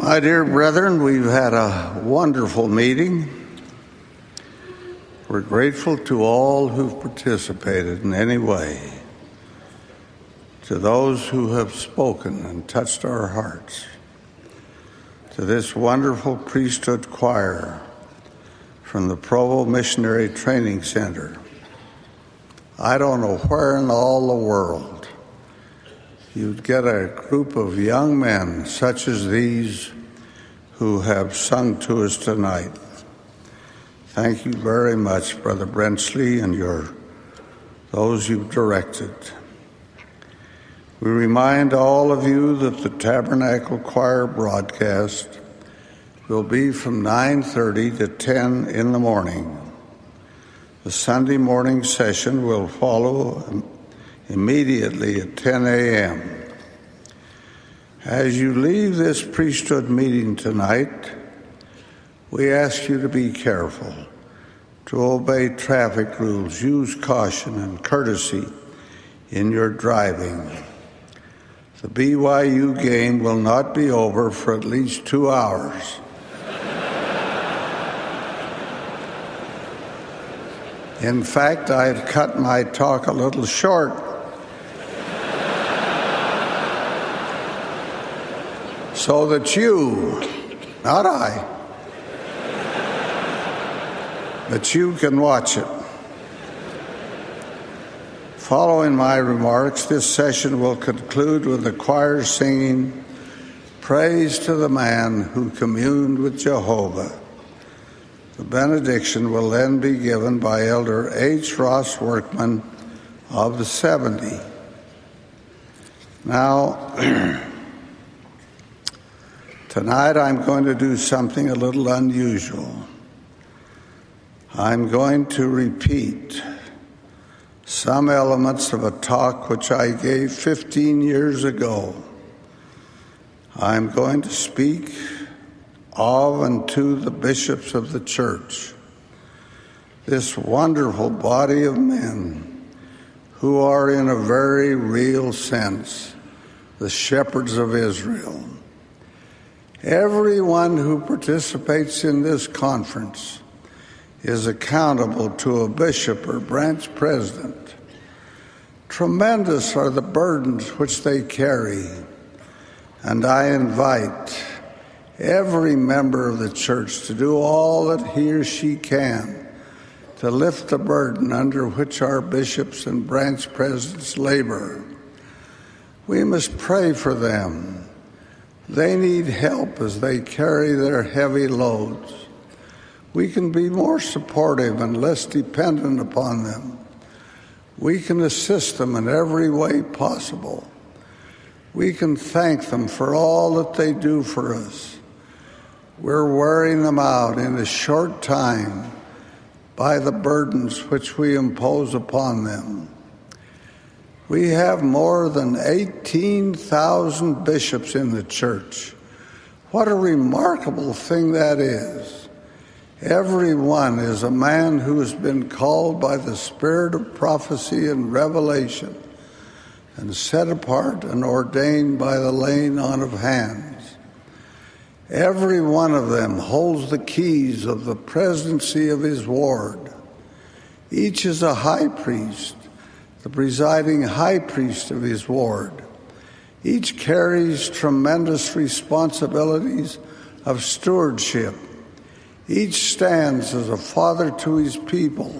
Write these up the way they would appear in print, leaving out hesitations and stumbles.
My dear brethren, we've had a wonderful meeting. We're grateful to all who've participated in any way, to those who have spoken and touched our hearts, to this wonderful priesthood choir from the Provo Missionary Training Center. I don't know where in all the world you'd get a group of young men such as these who have sung to us tonight. Thank you very much, Brother Brenchley, and those you've directed. We remind all of you that the Tabernacle Choir broadcast will be from 9:30 to 10 in the morning. The Sunday morning session will follow immediately at 10 a.m. As you leave this priesthood meeting tonight, we ask you to be careful, to obey traffic rules, use caution and courtesy in your driving. The BYU game will not be over for at least 2 hours. In fact, I've cut my talk a little short so that you, not I, but you can watch it. Following my remarks, this session will conclude with the choir singing Praise to the Man Who Communed with Jehovah. The benediction will then be given by Elder H. Ross Workman of the 70. Now, tonight I'm going to do something a little unusual. I'm going to repeat some elements of a talk which I gave 15 years ago. I'm going to speak of and to the bishops of the church, this wonderful body of men who are in a very real sense the shepherds of Israel. Everyone who participates in this conference is accountable to a bishop or branch president. Tremendous are the burdens which they carry, and I invite every member of the church to do all that he or she can to lift the burden under which our bishops and branch presidents labor. We must pray for them. They need help as they carry their heavy loads. We can be more supportive and less dependent upon them. We can assist them in every way possible. We can thank them for all that they do for us. We're wearing them out in a short time by the burdens which we impose upon them. We have more than 18,000 bishops in the church. What a remarkable thing that is. Every one is a man who has been called by the spirit of prophecy and revelation and set apart and ordained by the laying on of hands. Every one of them holds the keys of the presidency of his ward. Each is a high priest, the presiding high priest of his ward. Each carries tremendous responsibilities of stewardship. Each stands as a father to his people.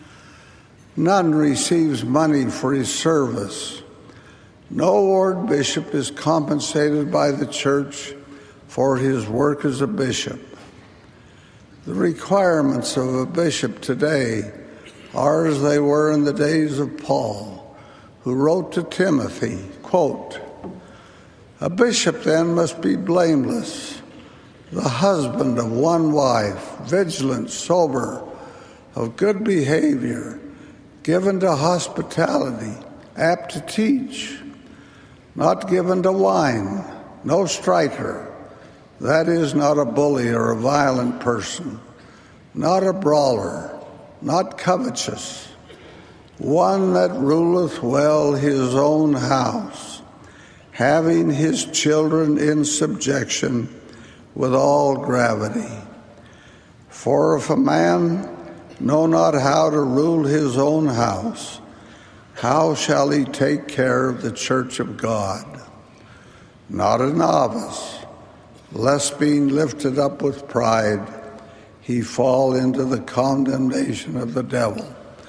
None receives money for his service. No ward bishop is compensated by the church for his work as a bishop. The requirements of a bishop today are as they were in the days of Paul, who wrote to Timothy, quote, "A bishop then must be blameless, the husband of one wife, vigilant, sober, of good behavior, given to hospitality, apt to teach, not given to wine, no striker, that is, not a bully or a violent person, not a brawler, not covetous, one that ruleth well his own house, having his children in subjection with all gravity. For if a man know not how to rule his own house, how shall he take care of the church of God? Not a novice, lest being lifted up with pride, he fall into the condemnation of the devil.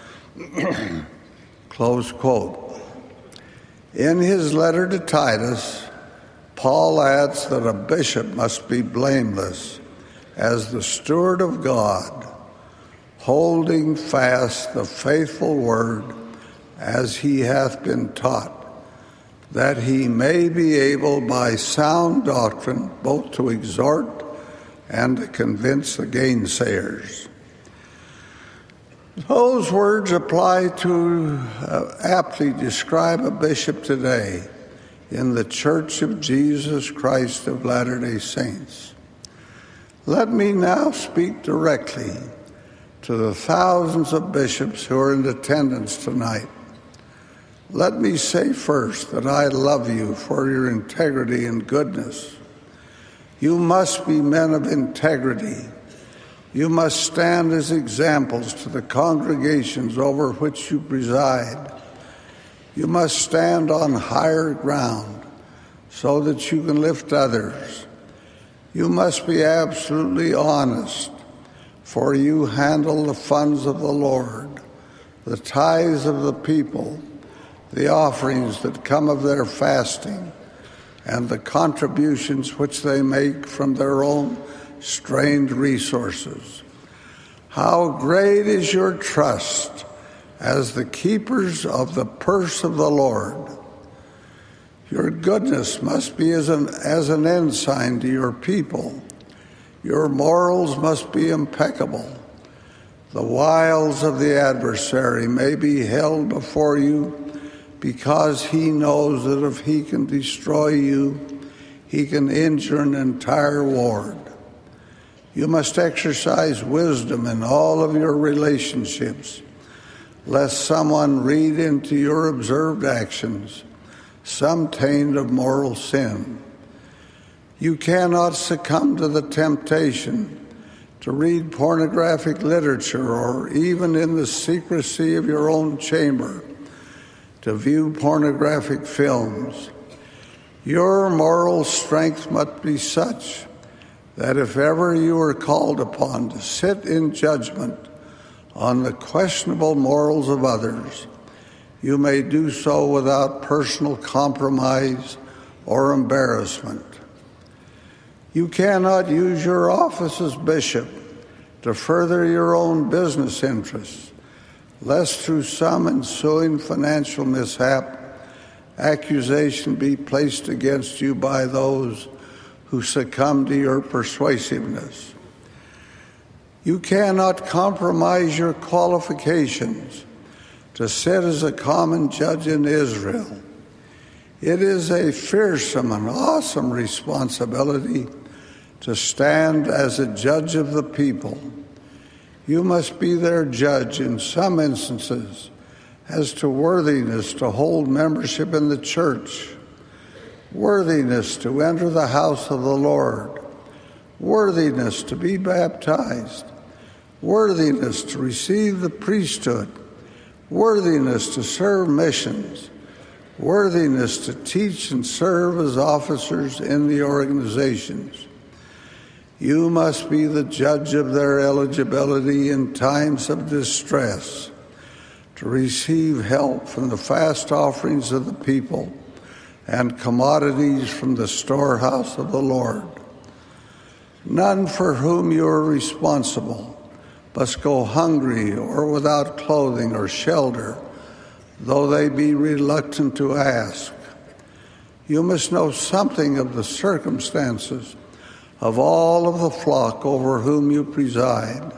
Close quote. In his letter to Titus, Paul adds that a bishop must be blameless as the steward of God, holding fast the faithful word as he hath been taught, that he may be able by sound doctrine both to exhort and to convince the gainsayers. Those words apply to aptly describe a bishop today in the Church of Jesus Christ of Latter-day Saints. Let me now speak directly to the thousands of bishops who are in attendance tonight. Let me say first that I love you for your integrity and goodness. You must be men of integrity. You must stand as examples to the congregations over which you preside. You must stand on higher ground so that you can lift others. You must be absolutely honest, for you handle the funds of the Lord, the tithes of the people, the offerings that come of their fasting, and the contributions which they make from their own strained resources. How great is your trust as the keepers of the purse of the Lord. Your goodness must be as an ensign to your people. Your morals must be impeccable. The wiles of the adversary may be held before you, because he knows that if he can destroy you, he can injure an entire ward. You must exercise wisdom in all of your relationships, lest someone read into your observed actions some taint of moral sin. You cannot succumb to the temptation to read pornographic literature, or even in the secrecy of your own chamber to view pornographic films. Your moral strength must be such that if ever you are called upon to sit in judgment on the questionable morals of others, you may do so without personal compromise or embarrassment. You cannot use your office as bishop to further your own business interests, lest through some ensuing financial mishap, accusation be placed against you by those who succumb to your persuasiveness. You cannot compromise your qualifications to sit as a common judge in Israel. It is a fearsome and awesome responsibility to stand as a judge of the people. You must be their judge in some instances as to worthiness to hold membership in the church, worthiness to enter the house of the Lord, worthiness to be baptized, worthiness to receive the priesthood, worthiness to serve missions, worthiness to teach and serve as officers in the organizations. You must be the judge of their eligibility in times of distress, to receive help from the fast offerings of the people and commodities from the storehouse of the Lord. None for whom you are responsible must go hungry or without clothing or shelter, though they be reluctant to ask. You must know something of the circumstances of all of the flock over whom you preside.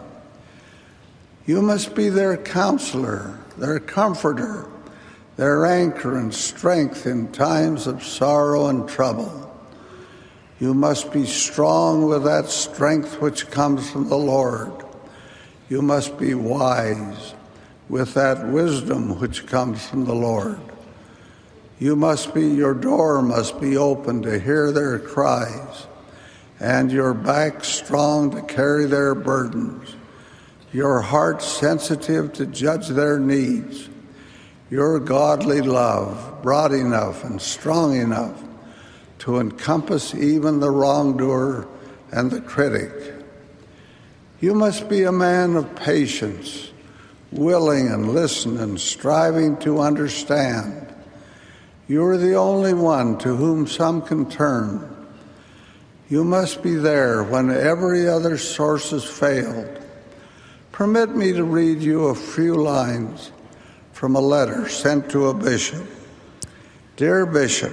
You must be their counselor, their comforter, their anchor and strength in times of sorrow and trouble. You must be strong with that strength which comes from the Lord. You must be wise with that wisdom which comes from the Lord. Your door must be open to hear their cries, and your back strong to carry their burdens, your heart sensitive to judge their needs, your godly love broad enough and strong enough to encompass even the wrongdoer and the critic. You must be a man of patience, willing and listening and striving to understand. You are the only one to whom some can turn. You must be there when every other source has failed. Permit me to read you a few lines from a letter sent to a bishop. Dear Bishop,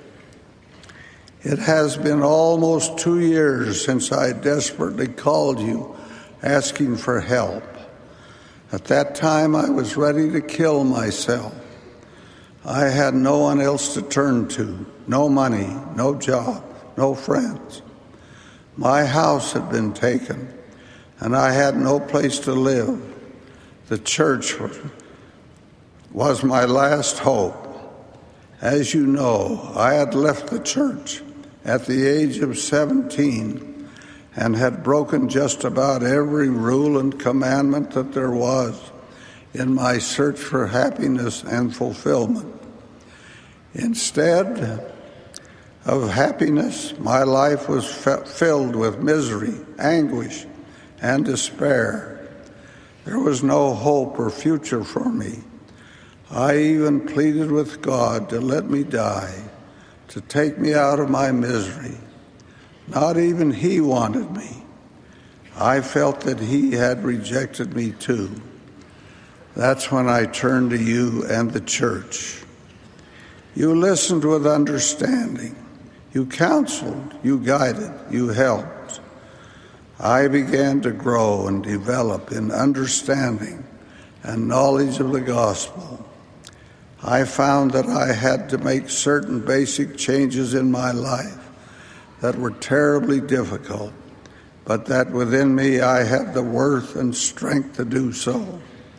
it has been almost 2 years since I desperately called you asking for help. At that time, I was ready to kill myself. I had no one else to turn to, no money, no job, no friends. My house had been taken, and I had no place to live. The church was my last hope. As you know, I had left the church at the age of 17 and had broken just about every rule and commandment that there was in my search for happiness and fulfillment. Instead of happiness, my life was filled with misery, anguish, and despair. There was no hope or future for me. I even pleaded with God to let me die, to take me out of my misery. Not even He wanted me. I felt that He had rejected me too. That's when I turned to you and the church. You listened with understanding. You counseled, you guided, you helped. I began to grow and develop in understanding and knowledge of the gospel. I found that I had to make certain basic changes in my life that were terribly difficult, but that within me I had the worth and strength to do so.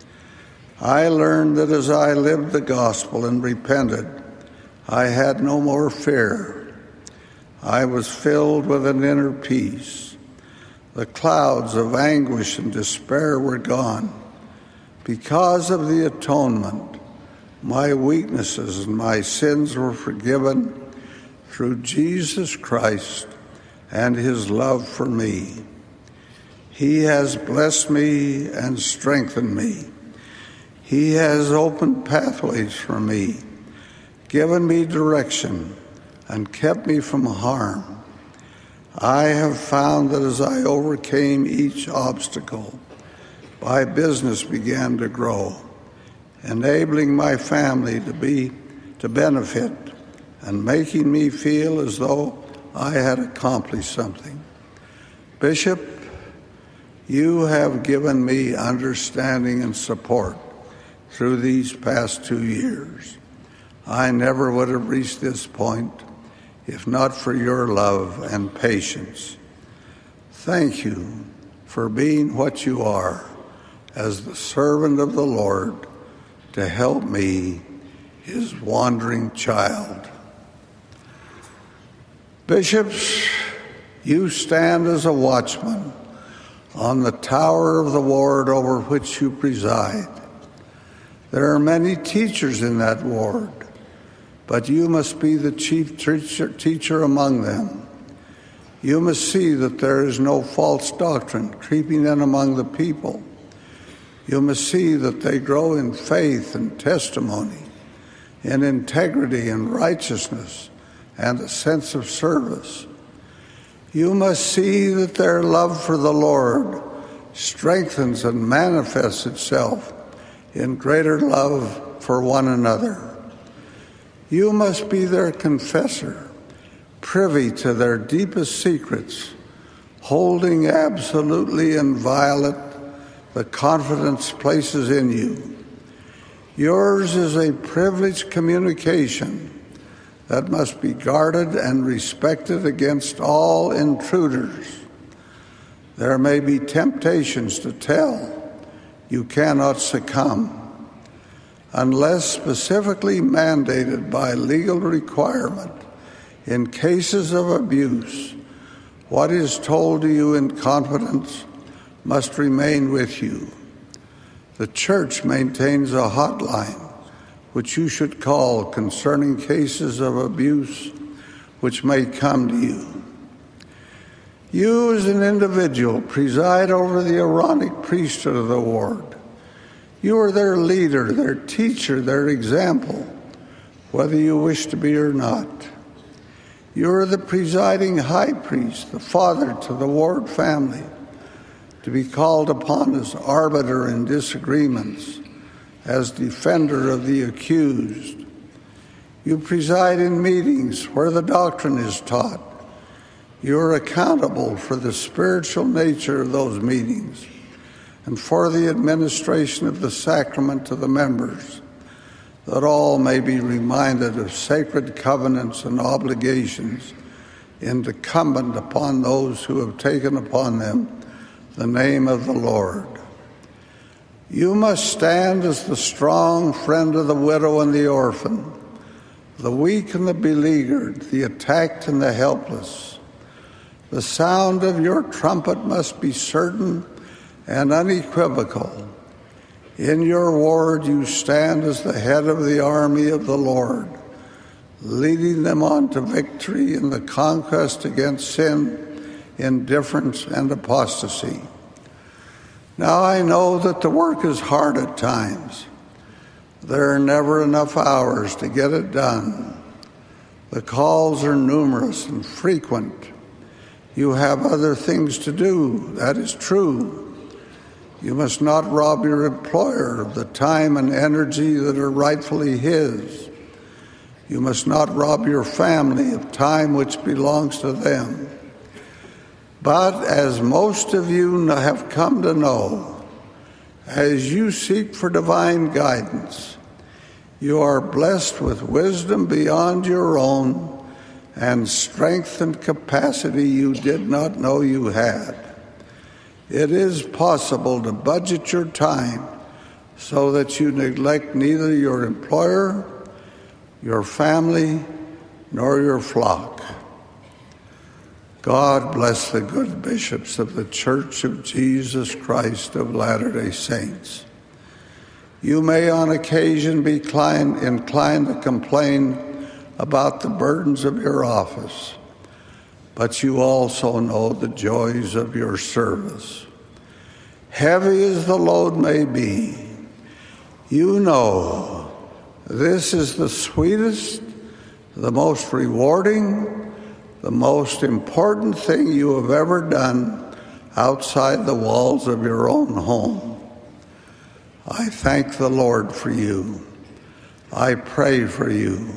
I learned that as I lived the gospel and repented, I had no more fear. I was filled with an inner peace. The clouds of anguish and despair were gone. Because of the atonement, my weaknesses and my sins were forgiven through Jesus Christ and His love for me. He has blessed me and strengthened me. He has opened pathways for me, given me direction, and kept me from harm. I have found that as I overcame each obstacle, my business began to grow, enabling my family to benefit and making me feel as though I had accomplished something. Bishop, you have given me understanding and support through these past 2 years. I never would have reached this point if not for your love and patience. Thank you for being what you are as the servant of the Lord to help me, His wandering child. Bishops, you stand as a watchman on the tower of the ward over which you preside. There are many teachers in that ward, but you must be the chief teacher among them. You must see that there is no false doctrine creeping in among the people. You must see that they grow in faith and testimony, in integrity and righteousness, and a sense of service. You must see that their love for the Lord strengthens and manifests itself in greater love for one another. You must be their confessor, privy to their deepest secrets, holding absolutely inviolate the confidence places in you. Yours is a privileged communication that must be guarded and respected against all intruders. There may be temptations to tell. You cannot succumb. Unless specifically mandated by legal requirement, in cases of abuse, What is told to you in confidence must remain with you. The church maintains a hotline which you should call concerning cases of abuse which may come to you. You as an individual preside over the Aaronic priesthood of the ward. You are their leader, their teacher, their example, whether you wish to be or not. You are the presiding high priest, the father to the ward family, to be called upon as arbiter in disagreements, as defender of the accused. You preside in meetings where the doctrine is taught. You are accountable for the spiritual nature of those meetings and for the administration of the sacrament to the members, that all may be reminded of sacred covenants and obligations incumbent upon those who have taken upon them the name of the Lord. You must stand as the strong friend of the widow and the orphan, the weak and the beleaguered, the attacked and the helpless. The sound of your trumpet must be certain and unequivocal. In your ward you stand as the head of the army of the Lord, leading them on to victory in the conquest against sin, indifference, and apostasy. Now I know that the work is hard at times. There are never enough hours to get it done. The calls are numerous and frequent. You have other things to do, that is true. You must not rob your employer of the time and energy that are rightfully his. You must not rob your family of time which belongs to them. But as most of you have come to know, as you seek for divine guidance, you are blessed with wisdom beyond your own and strength and capacity you did not know you had. It is possible to budget your time so that you neglect neither your employer, your family, nor your flock. God bless the good bishops of the Church of Jesus Christ of Latter-day Saints. You may on occasion be inclined to complain about the burdens of your office, but you also know the joys of your service. Heavy as the load may be, you know this is the sweetest, the most rewarding, the most important thing you have ever done outside the walls of your own home. I thank the Lord for you. I pray for you.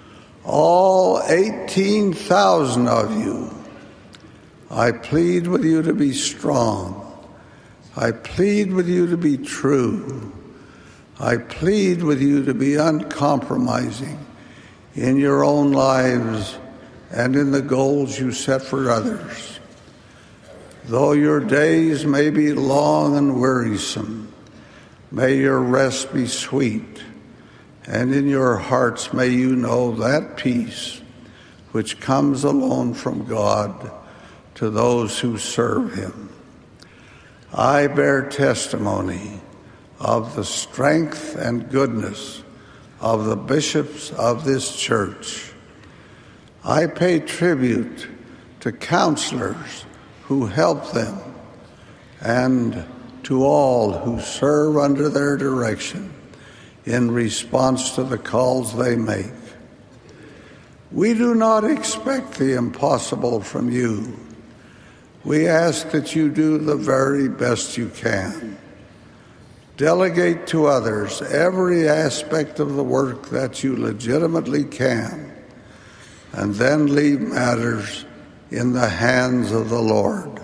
All 18,000 of you. I plead with you to be strong. I plead with you to be true. I plead with you to be uncompromising in your own lives and in the goals you set for others. Though your days may be long and wearisome, may your rest be sweet, and in your hearts may you know that peace which comes alone from God to those who serve him. I bear testimony of the strength and goodness of the bishops of this church. I pay tribute to counselors who help them and to all who serve under their direction in response to the calls they make. We do not expect the impossible from you. We ask that you do the very best you can. Delegate to others every aspect of the work that you legitimately can, and then leave matters in the hands of the Lord.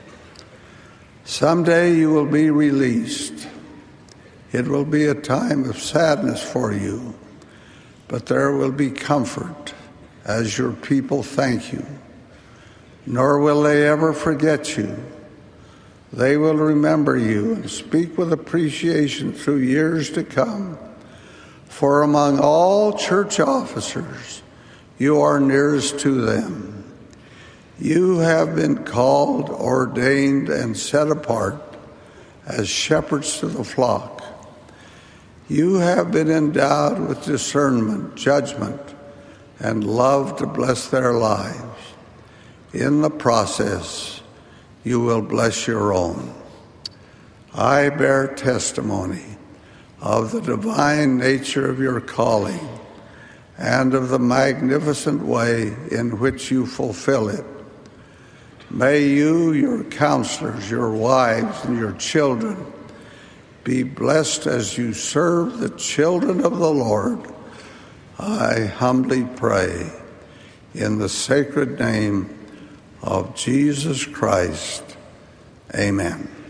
Someday you will be released. It will be a time of sadness for you, but there will be comfort as your people thank you. Nor will they ever forget you. They will remember you and speak with appreciation through years to come. For among all church officers, you are nearest to them. You have been called, ordained, and set apart as shepherds to the flock. You have been endowed with discernment, judgment, and love to bless their lives. In the process, you will bless your own. I bear testimony of the divine nature of your calling and of the magnificent way in which you fulfill it. May you, your counselors, your wives, and your children be blessed as you serve the children of the Lord. I humbly pray in the sacred name of Jesus Christ. Amen.